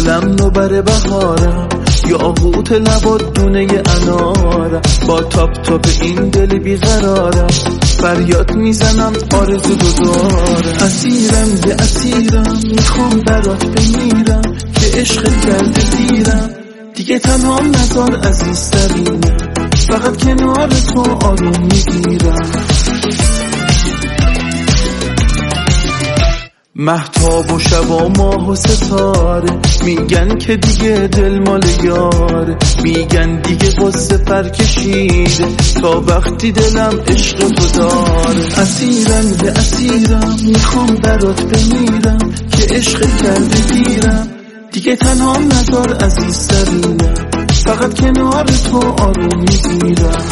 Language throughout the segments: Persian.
عالم نوبر بهارم، یاقوت لبات دونه انارم، با تاپ تاپ این دل بیقرارم، فریاد میزنم آرزو دارم. اسیرم یه اسیرم، میخوام برات بمیرم که عشق کرده دیرم، دیگه تنها نذار عزیزترینم، فقط کنار تو آروم میگیرم. مهتاب و شب و ماه و ستاره میگن که دیگه دل مال یاره، میگن دیگه قصه پر کشیده تا وقتی دلم عشق تو داره. اسیرم یه اسیرم، میخوام برات بمیرم که عشق کرده دیرم، دیگه تنها نذار عزیزترینم، فقط کنار تو آروم میگیرم.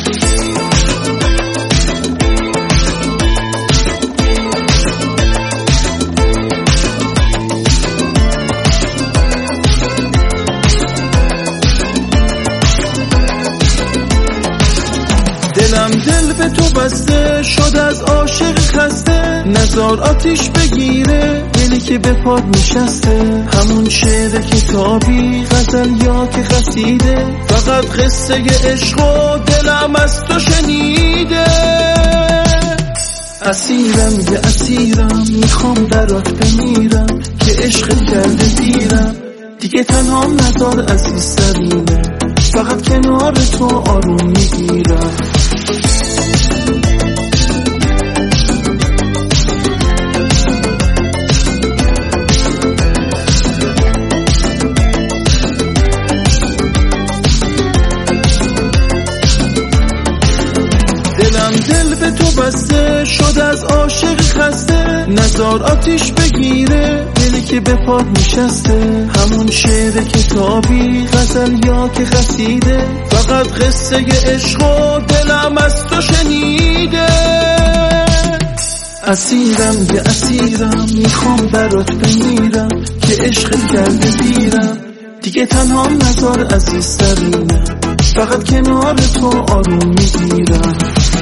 دلم دل به تو بسته شد از عاشق خسته، نزار آتیش بگیره دلی که به پاد نشسته، همون شعر کتابی غزل یا که قصیده، فقط قصه عشق و دلم از تو شنیده. اسیرم یه اسیرم، میخوام برات بمیرم که عشق کرده دیرم، دیگه تنها نذار عزیزترینم، فقط کنار تو آروم میگیرم. دلم دل به تو بسته شد از عاشق خسته، نزار آتیش بگیره دلی که به پاد نشسته، همون شعر کتابی غزل یا که قصیده، فقط قصه عشق و دلم از تو شنیده. اسیرم یه اسیرم، میخوام برات بمیرم که عشق کرده دیرم، دیگه تنها نذار عزیزترینم، فقط کنار تو آروم میگیرم.